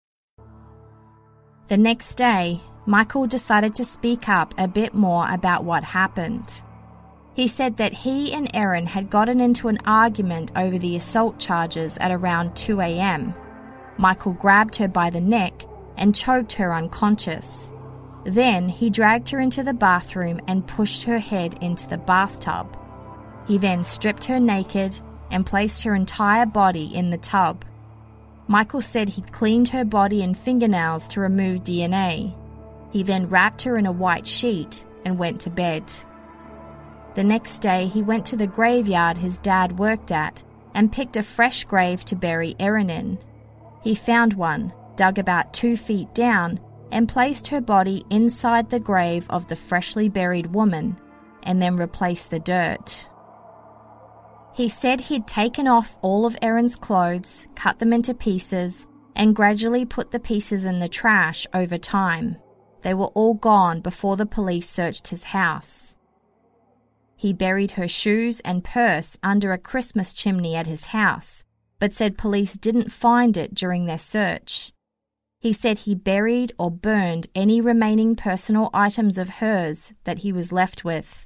The next day, Michael decided to speak up a bit more about what happened. He said that he and Erin had gotten into an argument over the assault charges at around two a.m. Michael grabbed her by the neck and choked her unconscious. Then he dragged her into the bathroom and pushed her head into the bathtub. He then stripped her naked and placed her entire body in the tub. Michael said he'd cleaned her body and fingernails to remove D N A. He then wrapped her in a white sheet and went to bed. The next day, he went to the graveyard his dad worked at and picked a fresh grave to bury Erin in. He found one, dug about two feet down, and placed her body inside the grave of the freshly buried woman, and then replaced the dirt. He said he'd taken off all of Erin's clothes, cut them into pieces, and gradually put the pieces in the trash over time. They were all gone before the police searched his house. He buried her shoes and purse under a Christmas chimney at his house, but said police didn't find it during their search. He said he buried or burned any remaining personal items of hers that he was left with.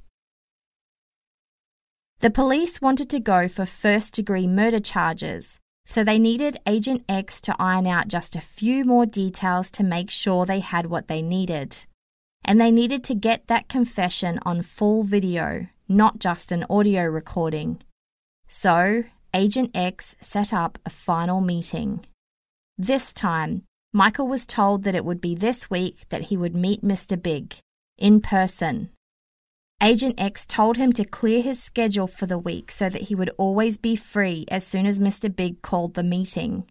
The police wanted to go for first-degree murder charges, so they needed Agent X to iron out just a few more details to make sure they had what they needed. And they needed to get that confession on full video, not just an audio recording. So, Agent X set up a final meeting. This time, Michael was told that it would be this week that he would meet Mister Big, in person. Agent X told him to clear his schedule for the week so that he would always be free as soon as Mister Big called the meeting.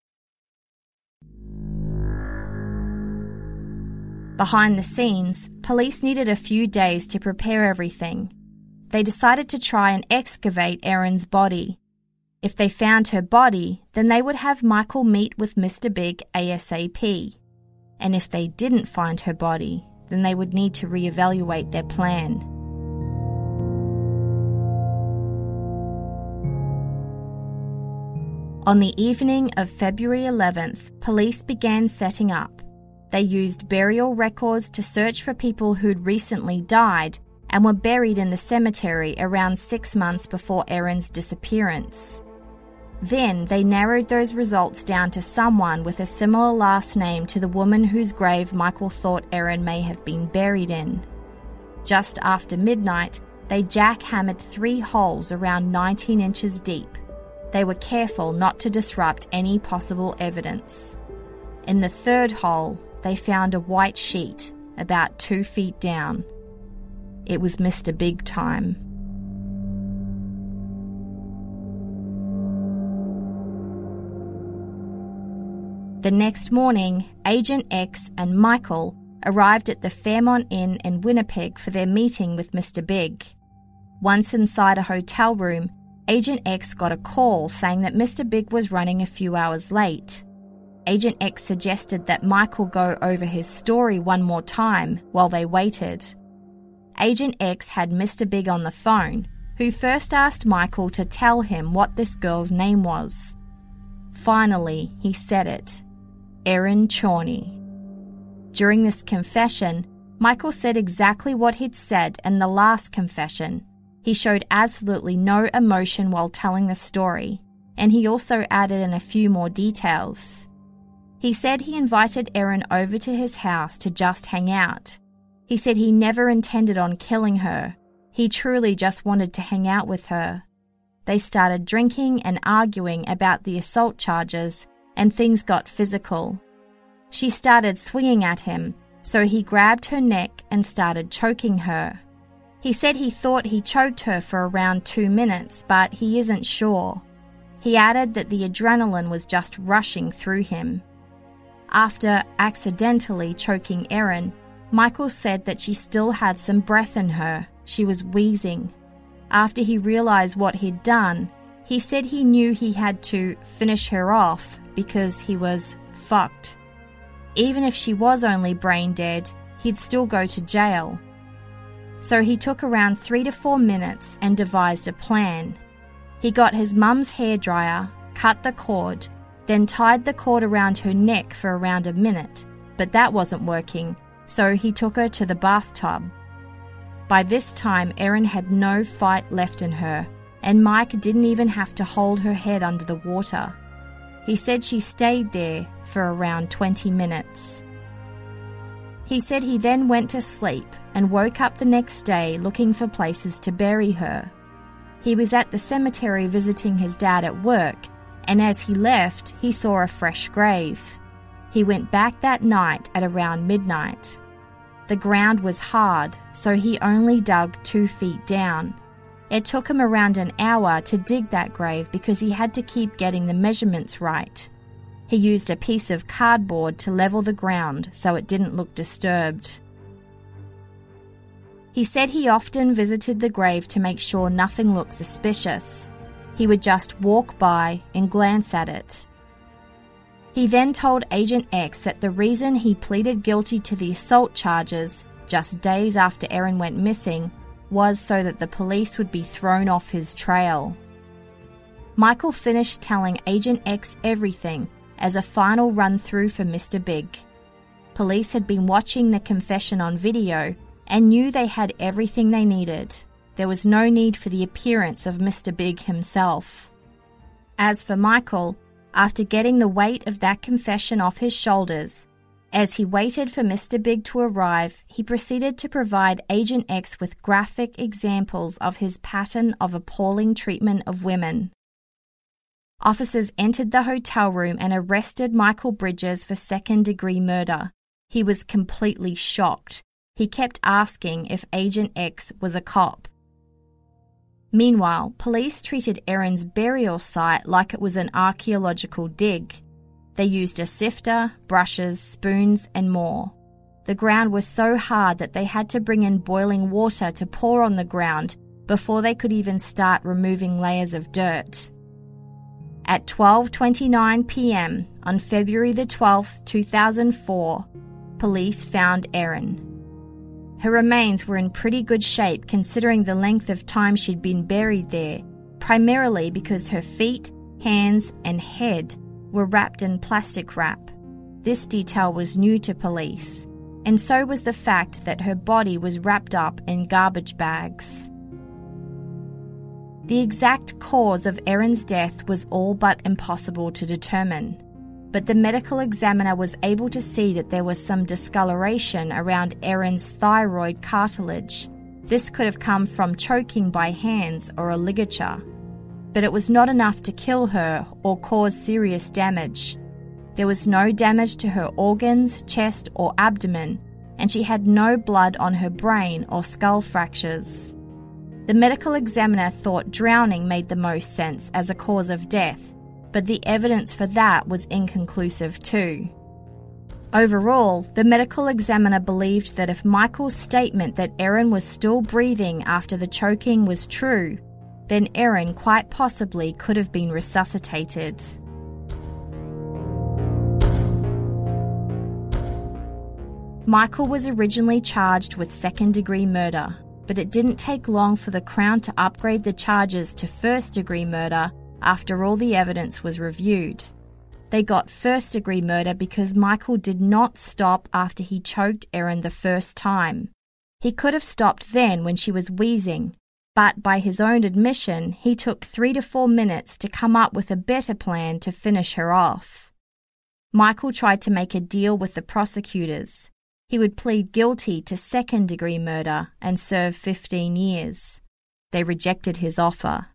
Behind the scenes, police needed a few days to prepare everything. They decided to try and excavate Erin's body. If they found her body, then they would have Michael meet with Mister Big ASAP. And if they didn't find her body, then they would need to reevaluate their plan. On the evening of February eleventh, police began setting up. They used burial records to search for people who'd recently died and were buried in the cemetery around six months before Erin's disappearance. Then they narrowed those results down to someone with a similar last name to the woman whose grave Michael thought Erin may have been buried in. Just after midnight, they jackhammered three holes around nineteen inches deep. They were careful not to disrupt any possible evidence. In the third hole, they found a white sheet about two feet down. It was Mister Big time. The next morning, Agent X and Michael arrived at the Fairmont Inn in Winnipeg for their meeting with Mister Big. Once inside a hotel room, Agent X got a call saying that Mister Big was running a few hours late. Agent X suggested that Michael go over his story one more time while they waited. Agent X had Mister Big on the phone, who first asked Michael to tell him what this girl's name was. Finally, he said it. Erin Chorney. During this confession, Michael said exactly what he'd said in the last confession. He showed absolutely no emotion while telling the story, and he also added in a few more details. He said he invited Erin over to his house to just hang out. He said he never intended on killing her. He truly just wanted to hang out with her. They started drinking and arguing about the assault charges, and things got physical. She started swinging at him, so he grabbed her neck and started choking her. He said he thought he choked her for around two minutes, but he isn't sure. He added that the adrenaline was just rushing through him. After accidentally choking Erin, Michael said that she still had some breath in her. She was wheezing. After he realized what he'd done, he said he knew he had to finish her off because he was fucked. Even if she was only brain dead, he'd still go to jail. So he took around three to four minutes and devised a plan. He got his mum's hairdryer, cut the cord, then tied the cord around her neck for around a minute, but that wasn't working, so he took her to the bathtub. By this time, Erin had no fight left in her, and Mike didn't even have to hold her head under the water. He said she stayed there for around twenty minutes. He said he then went to sleep and woke up the next day looking for places to bury her. He was at the cemetery visiting his dad at work, and as he left, he saw a fresh grave. He went back that night at around midnight. The ground was hard, so he only dug two feet down. It took him around an hour to dig that grave because he had to keep getting the measurements right. He used a piece of cardboard to level the ground so it didn't look disturbed. He said he often visited the grave to make sure nothing looked suspicious. He would just walk by and glance at it. He then told Agent X that the reason he pleaded guilty to the assault charges just days after Erin went missing was so that the police would be thrown off his trail. Michael finished telling Agent X everything as a final run-through for Mister Big. Police had been watching the confession on video and knew they had everything they needed. There was no need for the appearance of Mister Big himself. As for Michael, after getting the weight of that confession off his shoulders, as he waited for Mister Big to arrive, he proceeded to provide Agent X with graphic examples of his pattern of appalling treatment of women. Officers entered the hotel room and arrested Michael Bridges for second-degree murder. He was completely shocked. He kept asking if Agent X was a cop. Meanwhile, police treated Erin's burial site like it was an archaeological dig. They used a sifter, brushes, spoons, and more. The ground was so hard that they had to bring in boiling water to pour on the ground before they could even start removing layers of dirt. At twelve twenty-nine p.m. on February the twelfth, two thousand four, police found Erin. Her remains were in pretty good shape considering the length of time she'd been buried there, primarily because her feet, hands, and head were wrapped in plastic wrap. This detail was new to police, and so was the fact that her body was wrapped up in garbage bags. The exact cause of Erin's death was all but impossible to determine, but the medical examiner was able to see that there was some discoloration around Erin's thyroid cartilage. This could have come from choking by hands or a ligature, but it was not enough to kill her or cause serious damage. There was no damage to her organs, chest, or abdomen, and she had no blood on her brain or skull fractures. The medical examiner thought drowning made the most sense as a cause of death, but the evidence for that was inconclusive too. Overall, the medical examiner believed that if Michael's statement that Erin was still breathing after the choking was true, then Erin quite possibly could have been resuscitated. Michael was originally charged with second-degree murder, but it didn't take long for the Crown to upgrade the charges to first-degree murder after all the evidence was reviewed. They got first-degree murder because Michael did not stop after he choked Erin the first time. He could have stopped then when she was wheezing, but by his own admission, he took three to four minutes to come up with a better plan to finish her off. Michael tried to make a deal with the prosecutors. He would plead guilty to second-degree murder and serve fifteen years. They rejected his offer.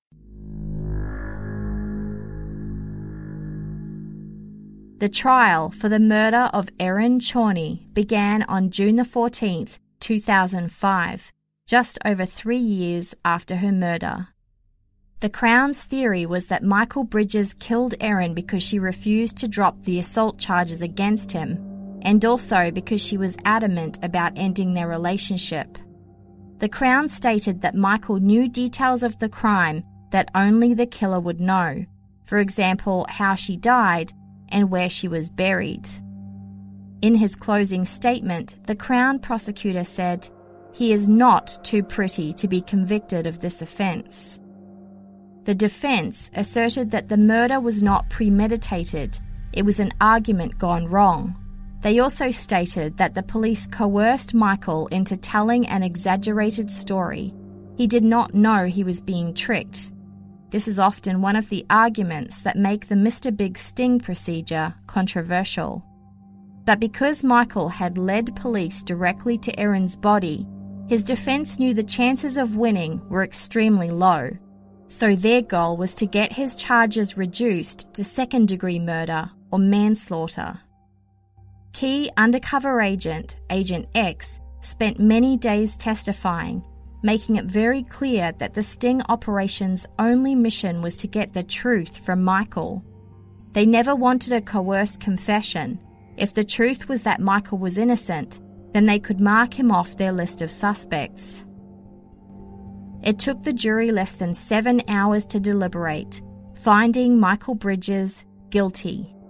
The trial for the murder of Erin Chorney began on June the fourteenth, two thousand five, just over three years after her murder. The Crown's theory was that Michael Bridges killed Erin because she refused to drop the assault charges against him, and also because she was adamant about ending their relationship. The Crown stated that Michael knew details of the crime that only the killer would know, for example, how she died and where she was buried. In his closing statement, the Crown prosecutor said, "He is not too pretty to be convicted of this offence." The defence asserted that the murder was not premeditated, it was an argument gone wrong. They also stated that the police coerced Michael into telling an exaggerated story. He did not know he was being tricked. This is often one of the arguments that make the Mister Big sting procedure controversial. But because Michael had led police directly to Erin's body, his defence knew the chances of winning were extremely low. So their goal was to get his charges reduced to second-degree murder or manslaughter. Key undercover agent, Agent X, spent many days testifying, making it very clear that the sting operation's only mission was to get the truth from Michael. They never wanted a coerced confession. If the truth was that Michael was innocent, then they could mark him off their list of suspects. It took the jury less than seven hours to deliberate, finding Michael Bridges guilty.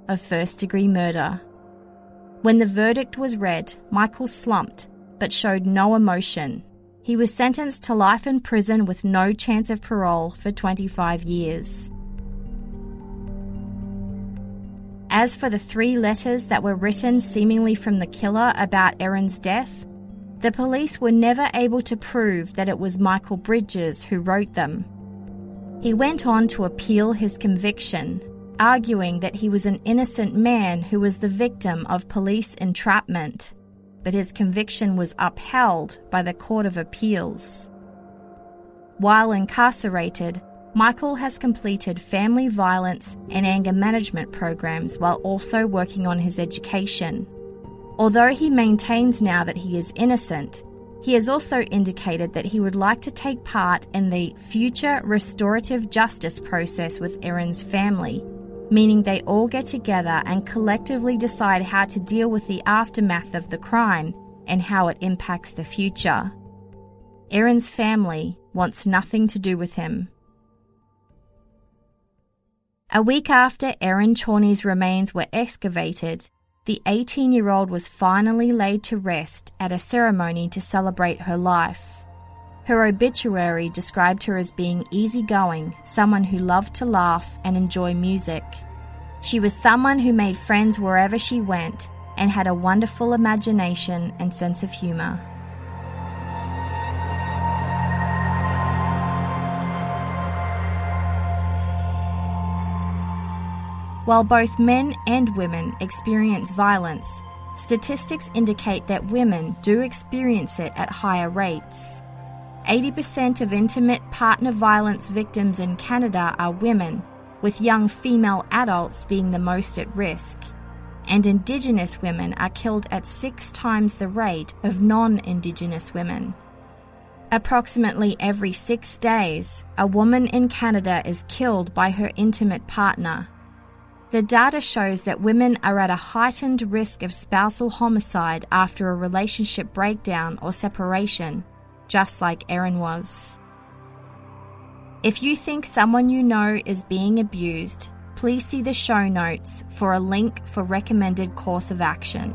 of first-degree murder. When the verdict was read, Michael slumped but showed no emotion. He was sentenced to life in prison with no chance of parole for twenty-five years. As for the three letters that were written seemingly from the killer about Erin's death, the police were never able to prove that it was Michael Bridges who wrote them. He went on to appeal his conviction, arguing that he was an innocent man who was the victim of police entrapment, but his conviction was upheld by the Court of Appeals. While incarcerated, Michael has completed family violence and anger management programs while also working on his education. Although he maintains now that he is innocent, he has also indicated that he would like to take part in the future restorative justice process with Erin's family, meaning they all get together and collectively decide how to deal with the aftermath of the crime and how it impacts the future. Erin's family wants nothing to do with him. A week after Erin Chorney's remains were excavated, the eighteen-year-old was finally laid to rest at a ceremony to celebrate her life. Her obituary described her as being easygoing, someone who loved to laugh and enjoy music. She was someone who made friends wherever she went and had a wonderful imagination and sense of humor. While both men and women experience violence, statistics indicate that women do experience it at higher rates. eighty percent of intimate partner violence victims in Canada are women, with young female adults being the most at risk. And Indigenous women are killed at six times the rate of non-Indigenous women. Approximately every six days, a woman in Canada is killed by her intimate partner. The data shows that women are at a heightened risk of spousal homicide after a relationship breakdown or separation, just like Erin was. If you think someone you know is being abused, please see the show notes for a link for recommended course of action.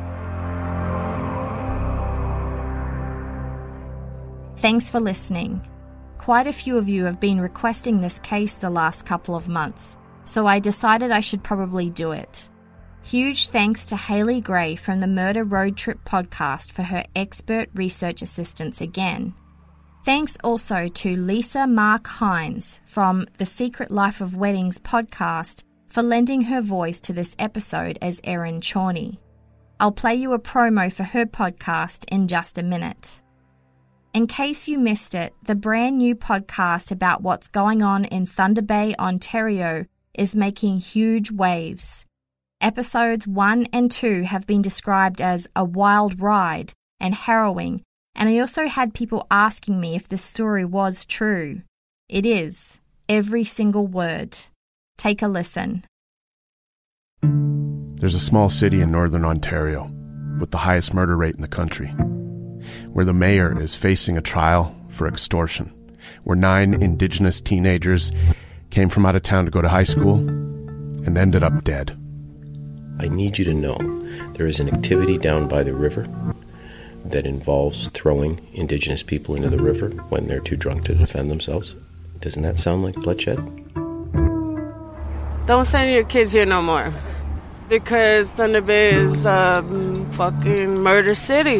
Thanks for listening. Quite a few of you have been requesting this case the last couple of months, so I decided I should probably do it. Huge thanks to Hayley Gray from the Murder Road Trip podcast for her expert research assistance again. Thanks also to Lisa Mark Hines from the Secret Life of Weddings podcast for lending her voice to this episode as Erin Chorney. I'll play you a promo for her podcast in just a minute. In case you missed it, the brand new podcast about what's going on in Thunder Bay, Ontario is making huge waves. Episodes one and two have been described as a wild ride and harrowing, and I also had people asking me if the story was true. It is. Every single word. Take a listen. There's a small city in northern Ontario with the highest murder rate in the country, where the mayor is facing a trial for extortion, where nine Indigenous teenagers came from out of town to go to high school and ended up dead. I need you to know there is an activity down by the river that involves throwing Indigenous people into the river when they're too drunk to defend themselves. Doesn't that sound like bloodshed? Don't send your kids here no more, because Thunder Bay is a um, fucking murder city.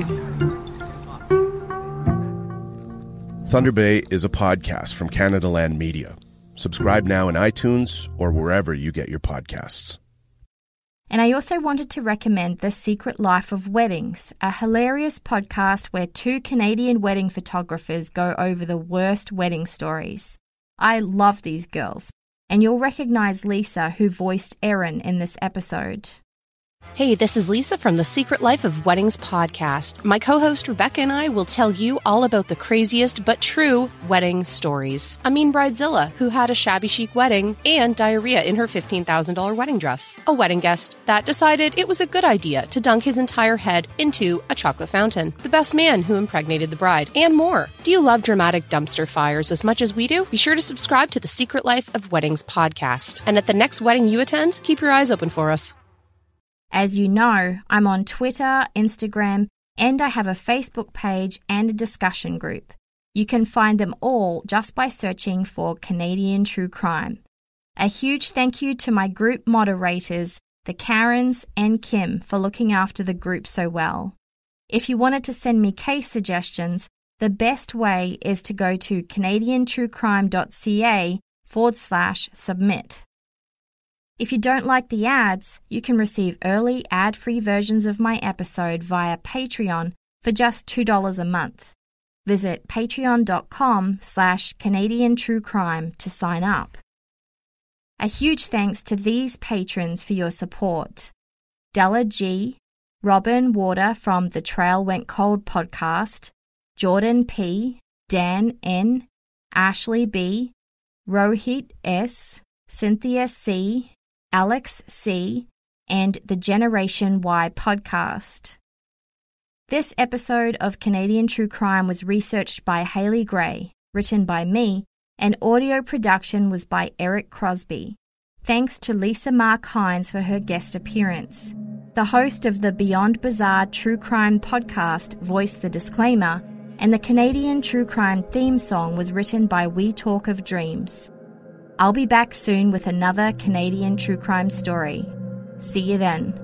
Thunder Bay is a podcast from Canada Land Media. Subscribe now in iTunes or wherever you get your podcasts. And I also wanted to recommend The Secret Life of Weddings, a hilarious podcast where two Canadian wedding photographers go over the worst wedding stories. I love these girls, and you'll recognize Lisa, who voiced Erin in this episode. Hey, this is Lisa from The Secret Life of Weddings podcast. My co-host Rebecca and I will tell you all about the craziest but true wedding stories. I mean Bridezilla, who had a shabby chic wedding and diarrhea in her fifteen thousand dollars wedding dress. A wedding guest that decided it was a good idea to dunk his entire head into a chocolate fountain. The best man who impregnated the bride. And more. Do you love dramatic dumpster fires as much as we do? Be sure to subscribe to The Secret Life of Weddings podcast. And at the next wedding you attend, keep your eyes open for us. As you know, I'm on Twitter, Instagram, and I have a Facebook page and a discussion group. You can find them all just by searching for Canadian True Crime. A huge thank you to my group moderators, the Karens and Kim, for looking after the group so well. If you wanted to send me case suggestions, the best way is to go to canadiantruecrime.ca forward slash submit. If you don't like the ads, you can receive early ad-free versions of my episode via Patreon for just two dollars a month. Visit patreon.com slash Canadian True Crime to sign up. A huge thanks to these patrons for your support. Della G, Robin Water from the Trail Went Cold podcast, Jordan P, Dan N, Ashley B, Rohit S, Cynthia C, Alex C, and the Generation Y podcast. This episode of Canadian True Crime was researched by Haley Gray, written by me, and audio production was by Eric Crosby. Thanks to Lisa Mark Hines for her guest appearance. The host of the Beyond Bizarre True Crime podcast voiced the disclaimer, and the Canadian True Crime theme song was written by We Talk of Dreams. I'll be back soon with another Canadian True Crime story. See you then.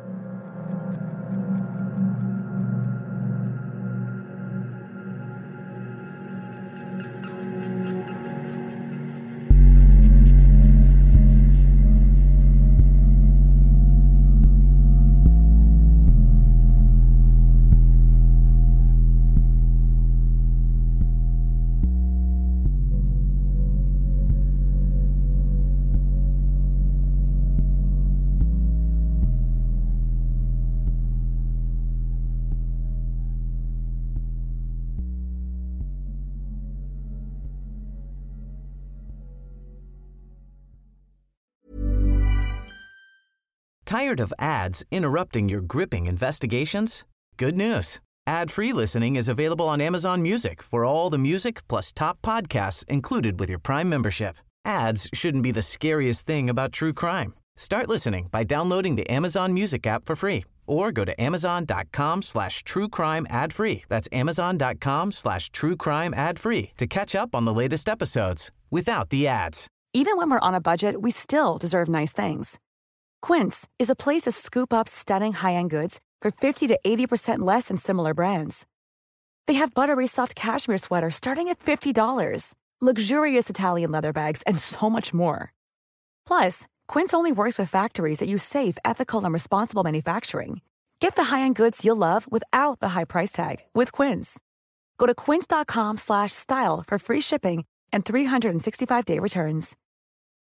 Tired of ads interrupting your gripping investigations? Good news. Ad-free listening is available on Amazon Music for all the music plus top podcasts included with your Prime membership. Ads shouldn't be the scariest thing about true crime. Start listening by downloading the Amazon Music app for free or go to amazon.com slash true crime ad free. That's amazon.com slash true crime ad free to catch up on the latest episodes without the ads. Even when we're on a budget, we still deserve nice things. Quince is a place to scoop up stunning high-end goods for fifty to eighty percent less than similar brands. They have buttery soft cashmere sweaters starting at fifty dollars, luxurious Italian leather bags, and so much more. Plus, Quince only works with factories that use safe, ethical, and responsible manufacturing. Get the high-end goods you'll love without the high price tag with Quince. Go to quince.com slash style for free shipping and three sixty-five day returns.